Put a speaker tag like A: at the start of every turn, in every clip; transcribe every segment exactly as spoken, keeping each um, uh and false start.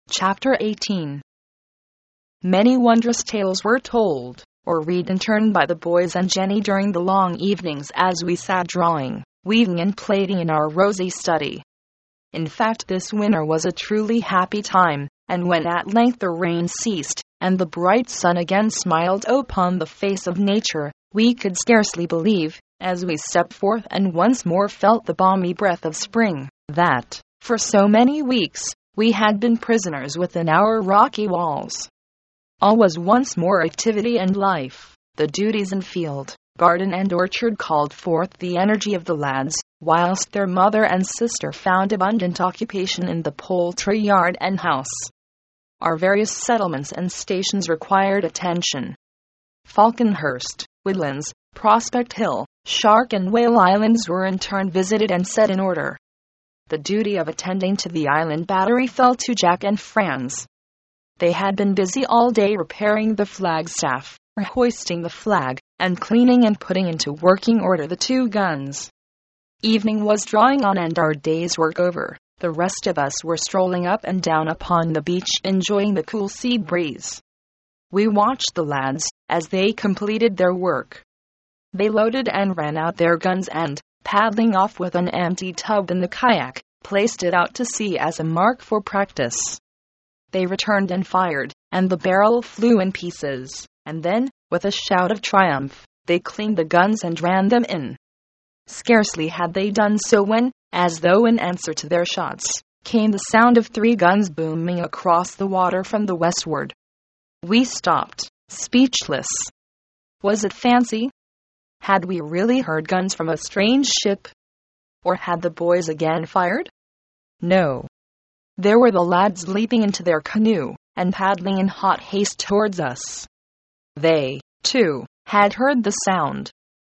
A: Chapter eighteen. Many wondrous tales were told, or read in turn by the boys and Jenny during the long evenings as we sat drawing, weaving and plaiting in our rosy study. In fact, this winter was a truly happy time, and when at length the rain ceased, and the bright sun again smiled upon the face of nature, we could scarcely believe, as we stepped forth and once more felt the balmy breath of spring, that, for so many weeks, we had been prisoners within our rocky walls. All was once more activity and life. The duties in field, garden and orchard called forth the energy of the lads, whilst their mother and sister found abundant occupation in the poultry yard and house. Our various settlements and stations required attention. Falconhurst, Woodlands, Prospect Hill, Shark and Whale Islands were in turn visited and set in order. The duty of attending to the island battery fell to Jack and Franz. They had been busy all day repairing the flagstaff, hoisting the flag, and cleaning and putting into working order the two guns. Evening was drawing on and our day's work over. The rest of us were strolling up and down upon the beach enjoying the cool sea breeze. We watched the lads as they completed their work. They loaded and ran out their guns and, paddling off with an empty tub in the kayak, placed it out to sea as a mark for practice. They returned and fired, and the barrel flew in pieces, and then, with a shout of triumph, they cleaned the guns and ran them in. Scarcely had they done so when, as though in answer to their shots, came the sound of three guns booming across the water from the westward. We stopped, speechless. Was it fancy? Had we really heard guns from a strange ship? Or had the boys again fired? No. There were the lads leaping into their canoe, and paddling in hot haste towards us. They, too, had heard the sound.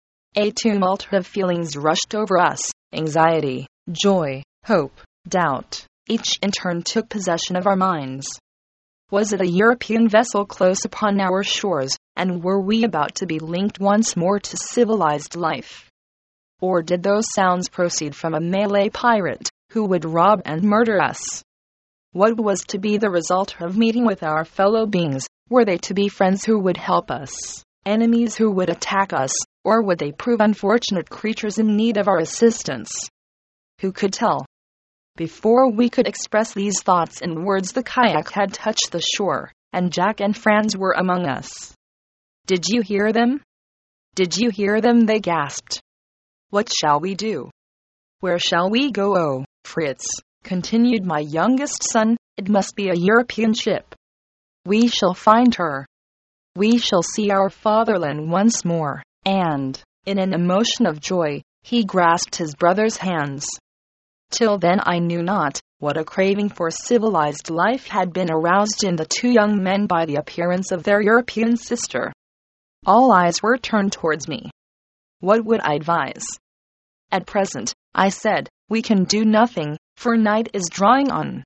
A: A tumult of feelings rushed over us, anxiety, joy, hope, doubt, each in turn took possession of our minds. Was it a European vessel close upon our shores, and were we about to be linked once more to civilized life? Or did those sounds proceed from a Malay pirate, who would rob and murder us? What was to be the result of meeting with our fellow beings? Were they to be friends who would help us, enemies who would attack us, or would they prove unfortunate creatures in need of our assistance? Who could tell? Before we could express these thoughts in words, the kayak had touched the shore, and Jack and Franz were among us. "Did you hear them? Did you hear them?" they gasped. "What shall we do? Where shall we go?" "Oh, Fritz," continued my youngest son, "it must be a European ship. We shall find her. We shall see our fatherland once more," and, in an emotion of joy, he grasped his brother's hands. Till then I knew not what a craving for civilized life had been aroused in the two young men by the appearance of their European sister. All eyes were turned towards me. What would I advise? "At present," I said, "we can do nothing, for night is drawing on.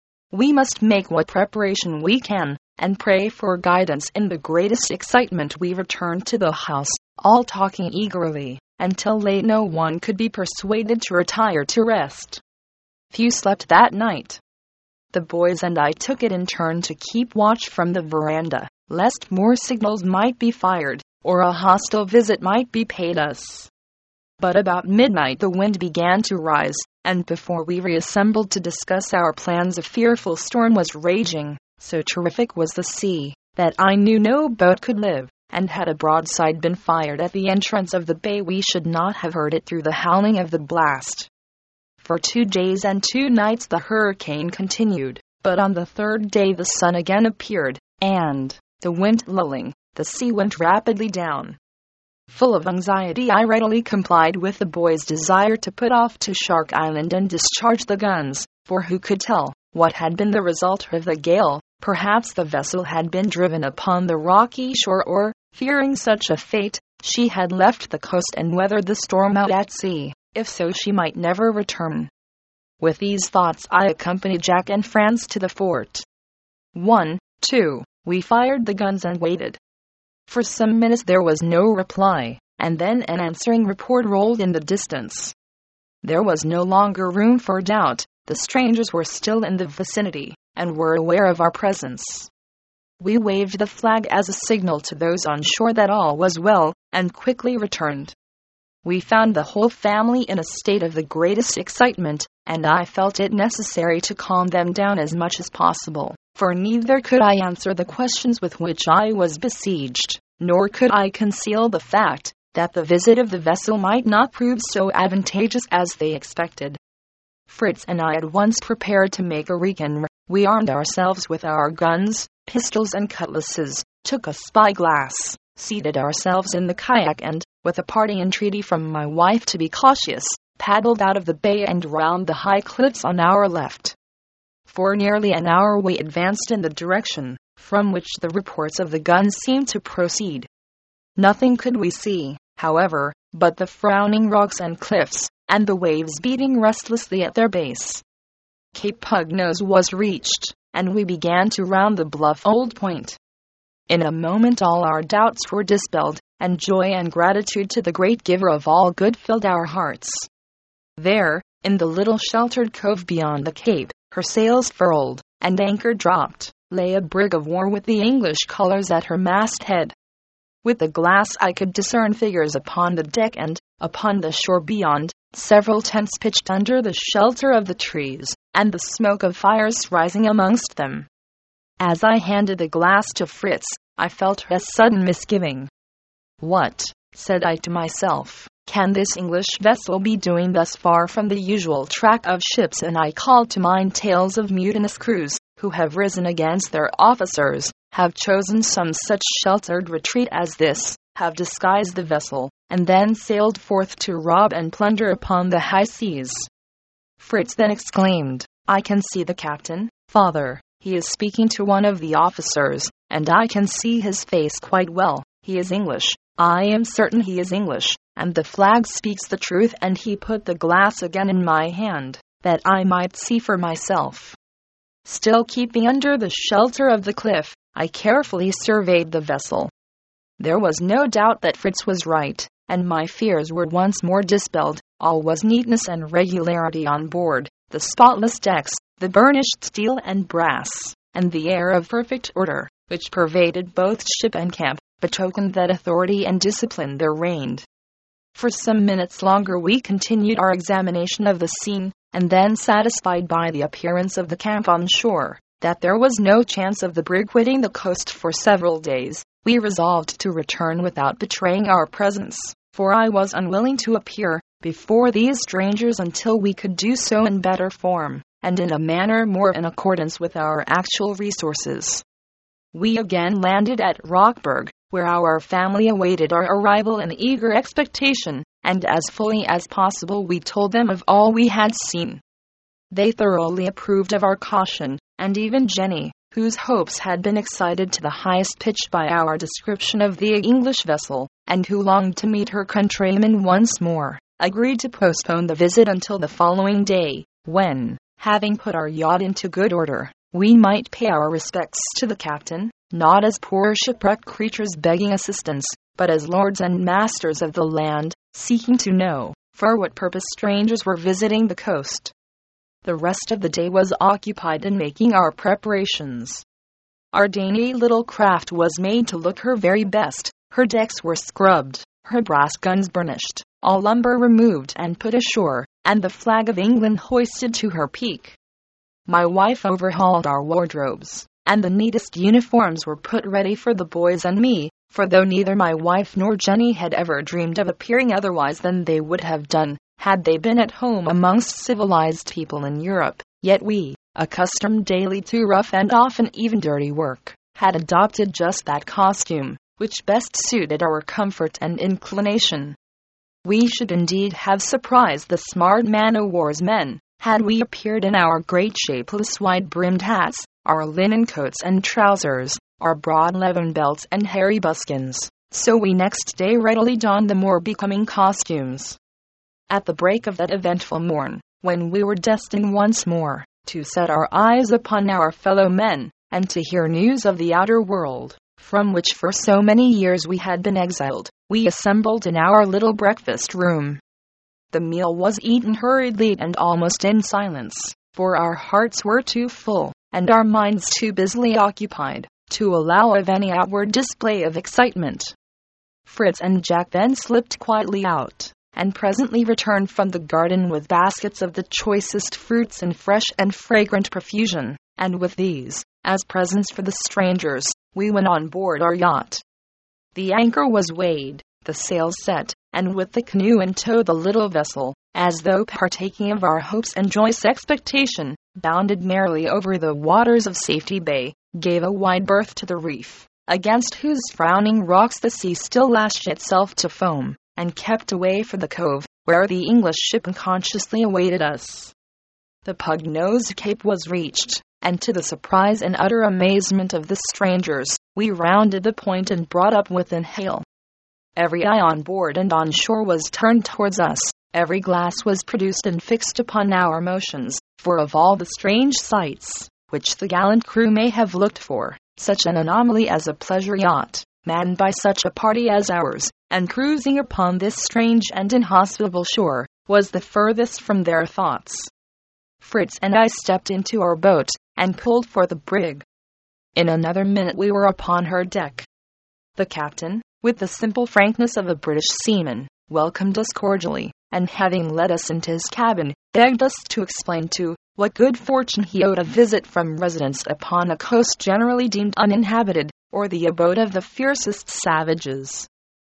A: We must make what preparation we can, and pray for guidance." In the greatest excitement we returned to the house, all talking eagerly, until late no one could be persuaded to retire to rest. Few slept that night. The boys and I took it in turn to keep watch from the veranda, lest more signals might be fired, or a hostile visit might be paid us. But about midnight the wind began to rise, and before we reassembled to discuss our plans a fearful storm was raging. So terrific was the sea, that I knew no boat could live, and had a broadside been fired at the entrance of the bay we should not have heard it through the howling of the blast. For two days and two nights the hurricane continued, but on the third day the sun again appeared, and, the wind lulling, the sea went rapidly down. Full of anxiety I readily complied with the boys' desire to put off to Shark Island and discharge the guns, for who could tell what had been the result of the gale? Perhaps the vessel had been driven upon the rocky shore, or, fearing such a fate, she had left the coast and weathered the storm out at sea. If so, she might never return. With these thoughts I accompanied Jack and Franz to the fort. One, two, we fired the guns and waited. For some minutes there was no reply, and then an answering report rolled in the distance. There was no longer room for doubt. The strangers were still in the vicinity, and were aware of our presence. We waved the flag as a signal to those on shore that all was well, and quickly returned. We found the whole family in a state of the greatest excitement, and I felt it necessary to calm them down as much as possible, for neither could I answer the questions with which I was besieged, nor could I conceal the fact that the visit of the vessel might not prove so advantageous as they expected. Fritz and I at once prepared to make a recon. We armed ourselves with our guns, pistols and cutlasses, took a spyglass, seated ourselves in the kayak and, with a parting entreaty from my wife to be cautious, paddled out of the bay and round the high cliffs on our left. For nearly an hour we advanced in the direction from which the reports of the guns seemed to proceed. Nothing could we see, however, but the frowning rocks and cliffs, and the waves beating restlessly at their base. Cape Pugnose was reached, and we began to round the bluff old point. In a moment all our doubts were dispelled, and joy and gratitude to the great giver of all good filled our hearts. There, in the little sheltered cove beyond the cape, her sails furled, and anchor dropped, lay a brig of war with the English colors at her masthead. With the glass I could discern figures upon the deck and, upon the shore beyond, several tents pitched under the shelter of the trees, and the smoke of fires rising amongst them. As I handed the glass to Fritz, I felt a sudden misgiving. "What," said I to myself, "can this English vessel be doing thus far from the usual track of ships?" And I called to mind tales of mutinous crews, who have risen against their officers, have chosen some such sheltered retreat as this, have disguised the vessel, and then sailed forth to rob and plunder upon the high seas. Fritz then exclaimed, "I can see the captain, father. He is speaking to one of the officers, and I can see his face quite well. He is English. I am certain he is English, and the flag speaks the truth." And he put the glass again in my hand, that I might see for myself. Still keeping under the shelter of the cliff, I carefully surveyed the vessel. There was no doubt that Fritz was right, and my fears were once more dispelled. All was neatness and regularity on board, the spotless decks, the burnished steel and brass, and the air of perfect order, which pervaded both ship and camp, betokened that authority and discipline there reigned. For some minutes longer we continued our examination of the scene, and then, satisfied by the appearance of the camp on shore, that there was no chance of the brig quitting the coast for several days, we resolved to return without betraying our presence, for I was unwilling to appear before these strangers until we could do so in better form, and in a manner more in accordance with our actual resources. We again landed at Rockburg, where our family awaited our arrival in eager expectation, and as fully as possible we told them of all we had seen. They thoroughly approved of our caution, and even Jenny, whose hopes had been excited to the highest pitch by our description of the English vessel, and who longed to meet her countrymen once more, agreed to postpone the visit until the following day, when, having put our yacht into good order, we might pay our respects to the captain, not as poor shipwrecked creatures begging assistance, but as lords and masters of the land, seeking to know for what purpose strangers were visiting the coast. The rest of the day was occupied in making our preparations. Our dainty little craft was made to look her very best. Her decks were scrubbed, her brass guns burnished, all lumber removed and put ashore, and the flag of England hoisted to her peak. My wife overhauled our wardrobes, and the neatest uniforms were put ready for the boys and me, for though neither my wife nor Jenny had ever dreamed of appearing otherwise than they would have done, had they been at home amongst civilized people in Europe, yet we, accustomed daily to rough and often even dirty work, had adopted just that costume, which best suited our comfort and inclination. We should indeed have surprised the smart man-o'-war's men, had we appeared in our great shapeless wide-brimmed hats, our linen coats and trousers, our broad leathern belts and hairy buskins, so we next day readily donned the more becoming costumes. At the break of that eventful morn, when we were destined once more to set our eyes upon our fellow men, and to hear news of the outer world, from which for so many years we had been exiled, we assembled in our little breakfast room. The meal was eaten hurriedly and almost in silence, for our hearts were too full, and our minds too busily occupied to allow of any outward display of excitement. Fritz and Jack then slipped quietly out, and presently returned from the garden with baskets of the choicest fruits in fresh and fragrant profusion, and with these, as presents for the strangers, we went on board our yacht. The anchor was weighed, the sails set, and with the canoe in tow the little vessel, as though partaking of our hopes and joyous expectation, bounded merrily over the waters of Safety Bay, gave a wide berth to the reef, against whose frowning rocks the sea still lashed itself to foam, and kept away for the cove, where the English ship unconsciously awaited us. The Pug-nosed Cape was reached, and to the surprise and utter amazement of the strangers, we rounded the point and brought up within hail. Every eye on board and on shore was turned towards us, every glass was produced and fixed upon our motions, for of all the strange sights, which the gallant crew may have looked for, such an anomaly as a pleasure yacht, manned by such a party as ours, and cruising upon this strange and inhospitable shore, was the furthest from their thoughts. Fritz and I stepped into our boat, and pulled for the brig. In another minute we were upon her deck. The captain, with the simple frankness of a British seaman, welcomed us cordially, and having led us into his cabin, begged us to explain to what good fortune he owed a visit from residence upon a coast generally deemed uninhabited, or the abode of the fiercest savages.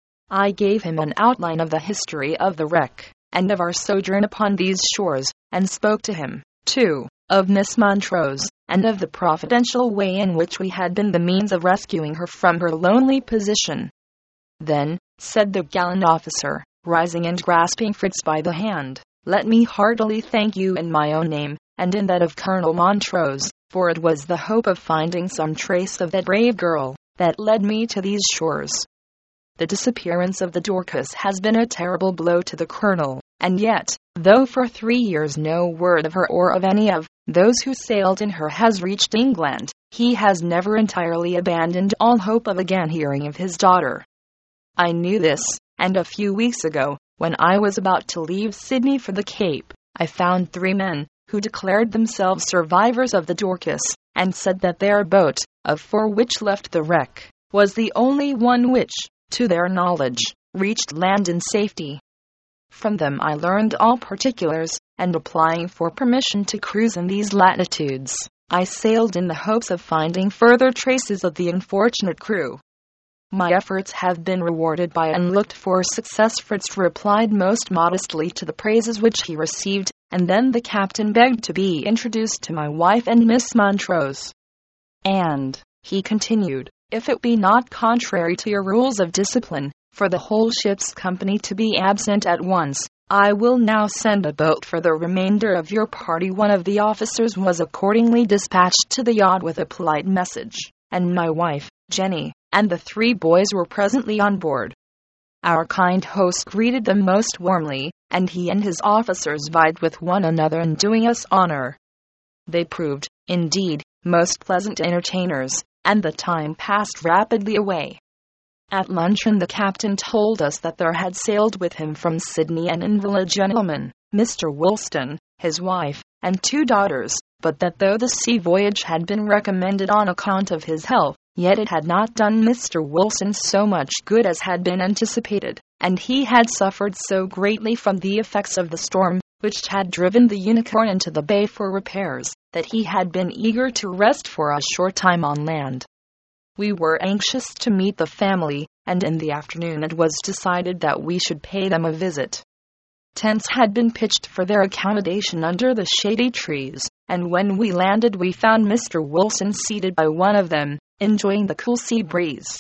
A: I gave him an outline of the history of the wreck, and of our sojourn upon these shores, and spoke to him, too, of Miss Montrose, and of the providential way in which we had been the means of rescuing her from her lonely position. Then, said the gallant officer, rising and grasping Fritz by the hand, let me heartily thank you in my own name, and in that of Colonel Montrose, for it was the hope of finding some trace of that brave girl that led me to these shores. The disappearance of the Dorcas has been a terrible blow to the colonel, and yet, though for three years no word of her or of any of those who sailed in her has reached England, he has never entirely abandoned all hope of again hearing of his daughter. I knew this, and a few weeks ago, when I was about to leave Sydney for the Cape, I found three men, who declared themselves survivors of the Dorcas, and said that their boat, of four which left the wreck, was the only one which, to their knowledge, reached land in safety. From them I learned all particulars, and applying for permission to cruise in these latitudes, I sailed in the hopes of finding further traces of the unfortunate crew. My efforts have been rewarded by unlooked-for success. Fritz replied most modestly to the praises which he received, and then the captain begged to be introduced to my wife and Miss Montrose. And, he continued, if it be not contrary to your rules of discipline, for the whole ship's company to be absent at once, I will now send a boat for the remainder of your party. One of the officers was accordingly dispatched to the yacht with a polite message, and my wife, Jenny, and the three boys were presently on board. Our kind host greeted them most warmly, and he and his officers vied with one another in doing us honor. They proved, indeed, most pleasant entertainers, and the time passed rapidly away. At luncheon the captain told us that there had sailed with him from Sydney an invalid gentleman, Mister Woolston, his wife, and two daughters, but that though the sea voyage had been recommended on account of his health, yet it had not done Mister Woolston so much good as had been anticipated, and he had suffered so greatly from the effects of the storm, which had driven the Unicorn into the bay for repairs, that he had been eager to rest for a short time on land. We were anxious to meet the family, and in the afternoon it was decided that we should pay them a visit. Tents had been pitched for their accommodation under the shady trees, and when we landed we found Mister Wilson seated by one of them, enjoying the cool sea breeze.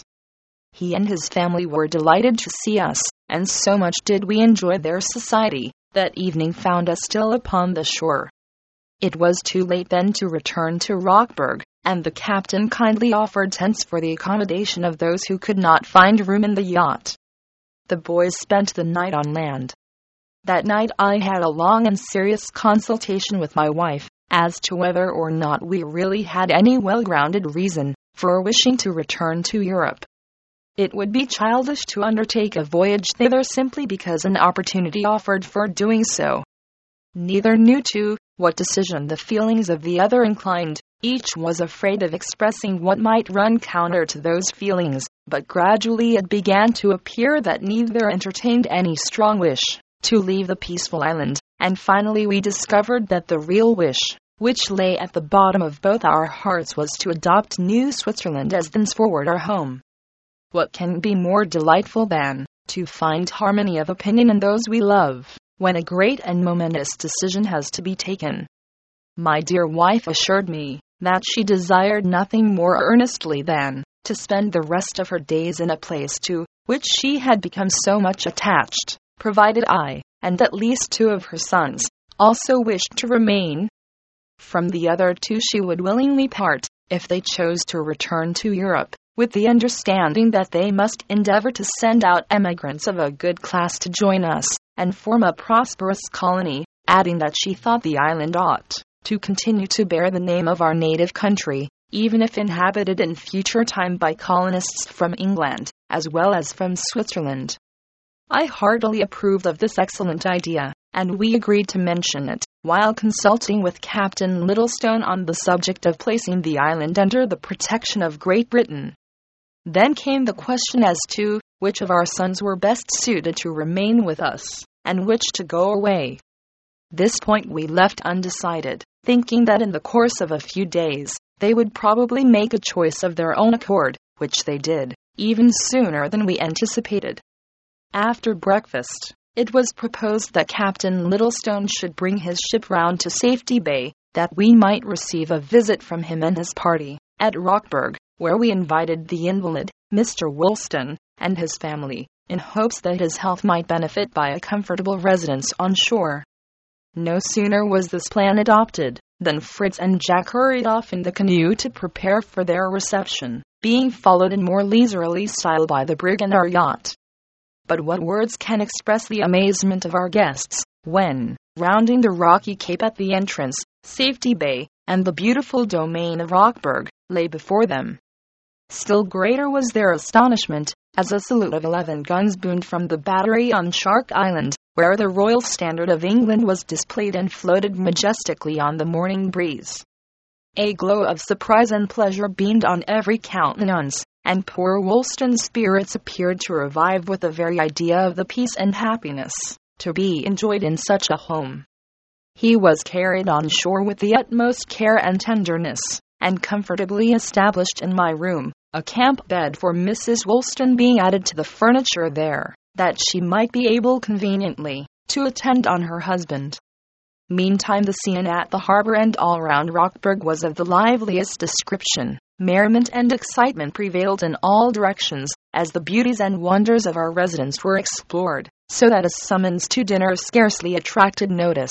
A: He and his family were delighted to see us, and so much did we enjoy their society, that evening found us still upon the shore. It was too late then to return to Rockburg, and the captain kindly offered tents for the accommodation of those who could not find room in the yacht. The boys spent the night on land. That night I had a long and serious consultation with my wife, as to whether or not we really had any well-grounded reason for wishing to return to Europe. It would be childish to undertake a voyage thither simply because an opportunity offered for doing so. Neither knew to what decision the feelings of the other inclined, Each was afraid of expressing what might run counter to those feelings, but gradually it began to appear that neither entertained any strong wish to leave the peaceful island, and finally we discovered that the real wish, which lay at the bottom of both our hearts, was to adopt New Switzerland as thenceforward our home. What can be more delightful than to find harmony of opinion in those we love, when a great and momentous decision has to be taken? My dear wife assured me that she desired nothing more earnestly than to spend the rest of her days in a place to which she had become so much attached, provided I, and at least two of her sons, also wished to remain. From the other two she would willingly part, if they chose to return to Europe, with the understanding that they must endeavor to send out emigrants of a good class to join us, and form a prosperous colony, adding that she thought the island ought to continue to bear the name of our native country, even if inhabited in future time by colonists from England, as well as from Switzerland. I heartily approved of this excellent idea, and we agreed to mention it, while consulting with Captain Littlestone on the subject of placing the island under the protection of Great Britain. Then came the question as to which of our sons were best suited to remain with us, and which to go away. This point we left undecided, thinking that in the course of a few days, they would probably make a choice of their own accord, which they did, even sooner than we anticipated. After breakfast, it was proposed that Captain Littlestone should bring his ship round to Safety Bay, that we might receive a visit from him and his party, at Rockburg, where we invited the invalid, Mister Woolston, and his family, in hopes that his health might benefit by a comfortable residence on shore. No sooner was this plan adopted, than Fritz and Jack hurried off in the canoe to prepare for their reception, being followed in more leisurely style by the brig and our yacht. But what words can express the amazement of our guests, when, rounding the rocky cape at the entrance, Safety Bay, and the beautiful domain of Rockburg, lay before them. Still greater was their astonishment, as a salute of eleven guns boomed from the battery on Shark Island, where the Royal Standard of England was displayed and floated majestically on the morning breeze. A glow of surprise and pleasure beamed on every countenance, and poor Woolston's spirits appeared to revive with the very idea of the peace and happiness to be enjoyed in such a home. He was carried on shore with the utmost care and tenderness, and comfortably established in my room, a camp bed for Missus Woolston being added to the furniture there, that she might be able conveniently to attend on her husband. Meantime the scene at the harbor and all round Rockburg was of the liveliest description. Merriment and excitement prevailed in all directions, as the beauties and wonders of our residence were explored, so that a summons to dinner scarcely attracted notice.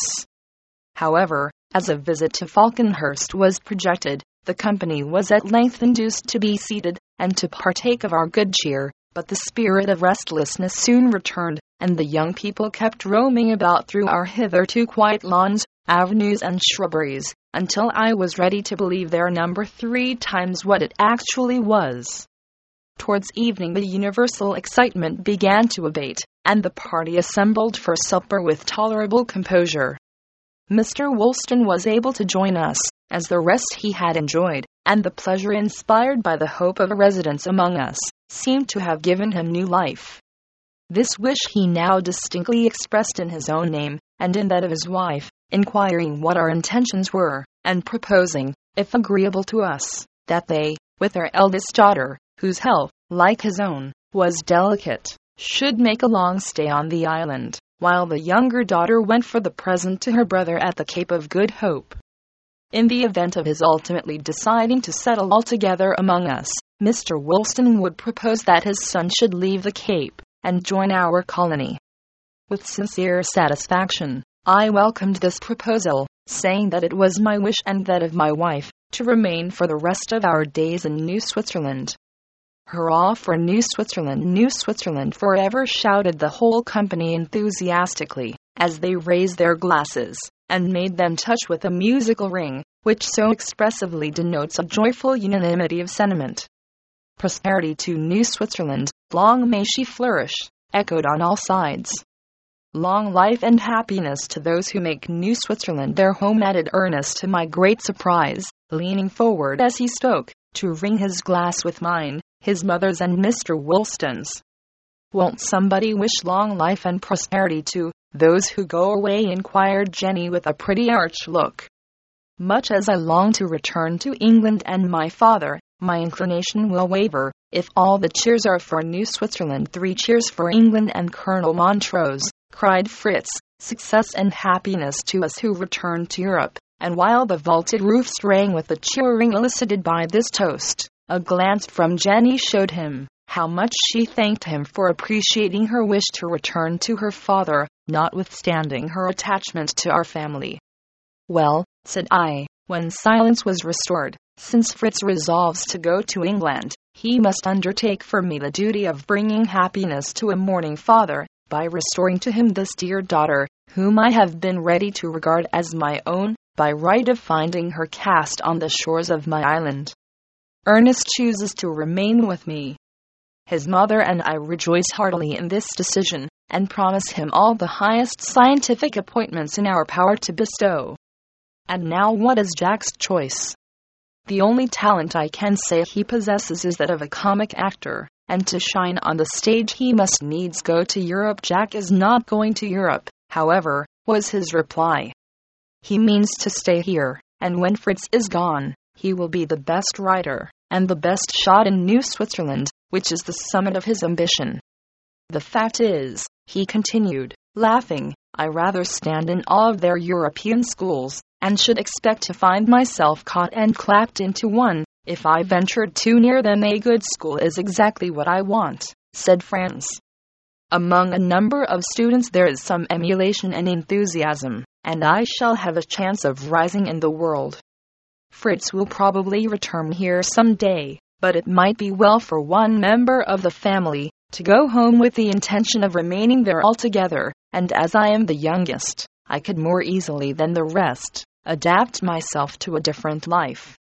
A: However, as a visit to Falconhurst was projected, the company was at length induced to be seated, and to partake of our good cheer, but the spirit of restlessness soon returned, and the young people kept roaming about through our hitherto quiet lawns, avenues and shrubberies, until I was ready to believe their number three times what it actually was. Towards evening the universal excitement began to abate, and the party assembled for supper with tolerable composure. Mister Woolston was able to join us, as the rest he had enjoyed, and the pleasure inspired by the hope of a residence among us seemed to have given him new life. This wish he now distinctly expressed in his own name, and in that of his wife, inquiring what our intentions were, and proposing, if agreeable to us, that they, with their eldest daughter, whose health, like his own, was delicate, should make a long stay on the island, while the younger daughter went for the present to her brother at the Cape of Good Hope. In the event of his ultimately deciding to settle altogether among us, Mister Woolston would propose that his son should leave the Cape and join our colony. With sincere satisfaction, I welcomed this proposal, saying that it was my wish and that of my wife to remain for the rest of our days in New Switzerland. Hurrah for New Switzerland, New Switzerland forever, shouted the whole company enthusiastically, as they raised their glasses, and made them touch with a musical ring, which so expressively denotes a joyful unanimity of sentiment. Prosperity to New Switzerland, long may she flourish, echoed on all sides. Long life and happiness to those who make New Switzerland their home, added Ernest to my great surprise, leaning forward as he spoke, to ring his glass with mine, his mother's and Mister Woolston's. "Won't somebody wish long life and prosperity to those who go away?" inquired Jenny with a pretty arch look. "Much as I long to return to England and my father, my inclination will waver, if all the cheers are for New Switzerland." "Three cheers for England and Colonel Montrose," cried Fritz. "Success and happiness to us who return to Europe." And while the vaulted roofs rang with the cheering elicited by this toast, a glance from Jenny showed him how much she thanked him for appreciating her wish to return to her father, notwithstanding her attachment to our family. "Well," said I, when silence was restored, "since Fritz resolves to go to England, he must undertake for me the duty of bringing happiness to a mourning father, by restoring to him this dear daughter, whom I have been ready to regard as my own, by right of finding her cast on the shores of my island. Ernest chooses to remain with me." His mother and I rejoice heartily in this decision, and promise him all the highest scientific appointments in our power to bestow. And now, what is Jack's choice? The only talent I can say he possesses is that of a comic actor, and to shine on the stage he must needs go to Europe. "Jack is not going to Europe, however," was his reply. "He means to stay here, and when Fritz is gone, he will be the best writer, and the best shot in New Switzerland, which is the summit of his ambition. The fact is," he continued, laughing, "I rather stand in awe of their European schools, and should expect to find myself caught and clapped into one, if I ventured too near them." "A good school is exactly what I want," said Franz. "Among a number of students there is some emulation and enthusiasm, and I shall have a chance of rising in the world. Fritz will probably return here some day, but it might be well for one member of the family to go home with the intention of remaining there altogether, and as I am the youngest, I could more easily than the rest adapt myself to a different life.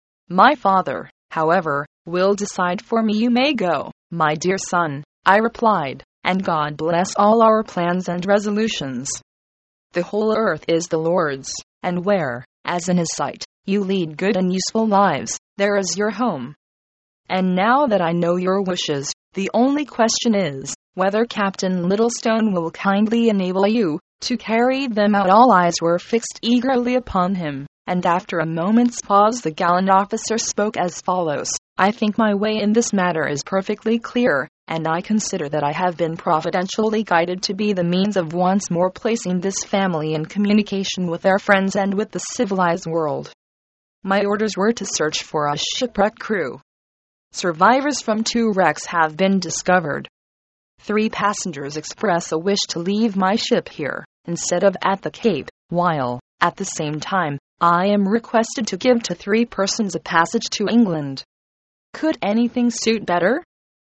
A: My father, however, will decide for me." "You may go, my dear son," I replied, "and God bless all our plans and resolutions. The whole earth is the Lord's, and where, as in his sight, you lead good and useful lives, there is your home. And now that I know your wishes, the only question is, whether Captain Littlestone will kindly enable you to carry them out." All eyes were fixed eagerly upon him, and after a moment's pause the gallant officer spoke as follows: "I think my way in this matter is perfectly clear, and I consider that I have been providentially guided to be the means of once more placing this family in communication with their friends and with the civilized world. My orders were to search for a shipwrecked crew. Survivors from two wrecks have been discovered. Three passengers express a wish to leave my ship here, instead of at the Cape, while, at the same time, I am requested to give to three persons a passage to England. Could anything suit better?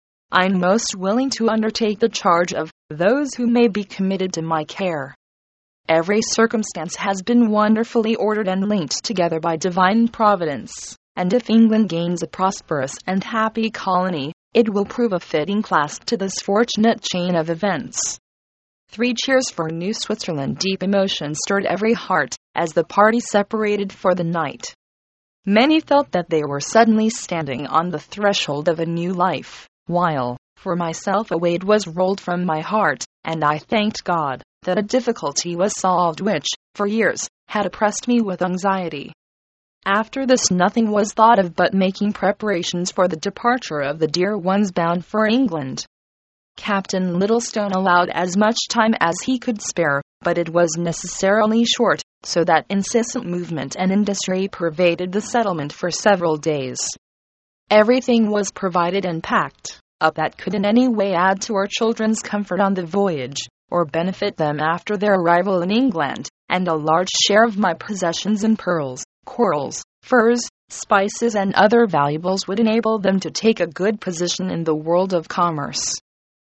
A: I'm most willing to undertake the charge of those who may be committed to my care. Every circumstance has been wonderfully ordered and linked together by divine providence, and if England gains a prosperous and happy colony, it will prove a fitting clasp to this fortunate chain of events." Three cheers for New Switzerland. Deep emotion stirred every heart as the party separated for the night. Many felt that they were suddenly standing on the threshold of a new life, while, for myself, a weight was rolled from my heart, and I thanked God that a difficulty was solved which, for years, had oppressed me with anxiety. After this nothing was thought of but making preparations for the departure of the dear ones bound for England. Captain Littlestone allowed as much time as he could spare, but it was necessarily short, so that incessant movement and industry pervaded the settlement for several days. Everything was provided and packed up that could in any way add to our children's comfort on the voyage, or benefit them after their arrival in England, and a large share of my possessions in pearls, corals, furs, spices and other valuables would enable them to take a good position in the world of commerce.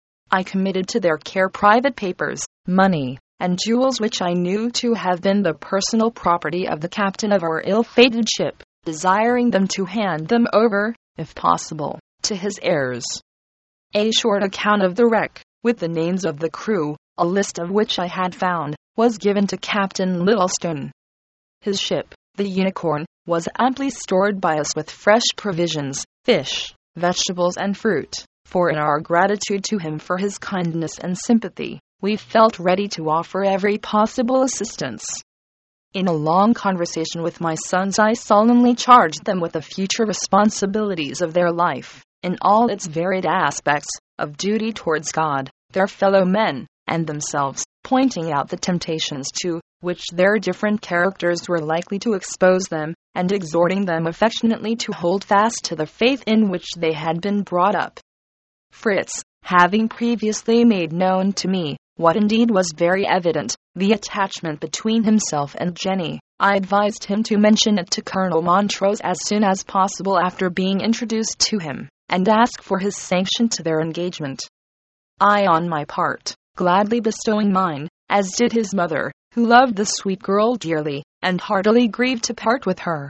A: I committed to their care private papers, money, and jewels which I knew to have been the personal property of the captain of our ill-fated ship, desiring them to hand them over, if possible, to his heirs. A short account of the wreck, with the names of the crew, a list of which I had found, was given to Captain Littlestone. His ship, the Unicorn, was amply stored by us with fresh provisions, fish, vegetables and fruit, for in our gratitude to him for his kindness and sympathy, we felt ready to offer every possible assistance. In a long conversation with my sons, I solemnly charged them with the future responsibilities of their life, in all its varied aspects, of duty towards God, their fellow men, and themselves, pointing out the temptations to which their different characters were likely to expose them, and exhorting them affectionately to hold fast to the faith in which they had been brought up. Fritz, having previously made known to me, what indeed was very evident, the attachment between himself and Jenny, I advised him to mention it to Colonel Montrose as soon as possible after being introduced to him, and ask for his sanction to their engagement. I, on my part, gladly bestowing mine, as did his mother, who loved the sweet girl dearly, and heartily grieved to part with her.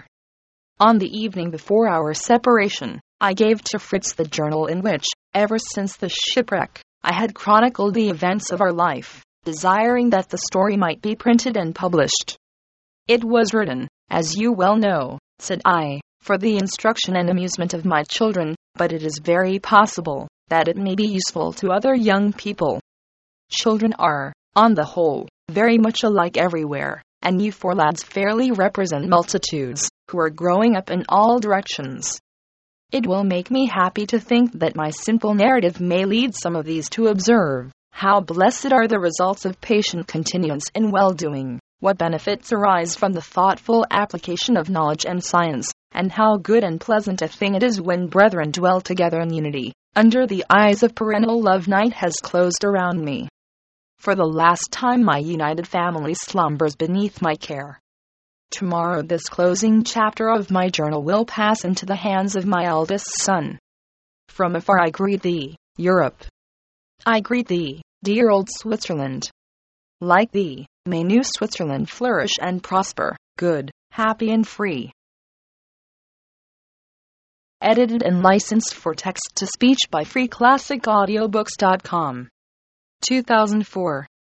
A: On the evening before our separation, I gave to Fritz the journal in which, ever since the shipwreck, I had chronicled the events of our life, desiring that the story might be printed and published. It was written, as you well know, said I, for the instruction and amusement of my children, but it is very possible that it may be useful to other young people. Children are, on the whole, very much alike everywhere, and you four lads fairly represent multitudes, who are growing up in all directions. It will make me happy to think that my simple narrative may lead some of these to observe how blessed are the results of patient continuance in well-doing, what benefits arise from the thoughtful application of knowledge and science, and how good and pleasant a thing it is when brethren dwell together in unity, under the eyes of parental love. Night has closed around me. For the last time my united family slumbers beneath my care. Tomorrow this closing chapter of my journal will pass into the hands of my eldest son. From afar I greet thee, Europe. I greet thee, dear old Switzerland. Like thee, may new Switzerland flourish and prosper, good, happy and free. Edited and licensed for text-to-speech by free classic audiobooks dot com. two thousand four.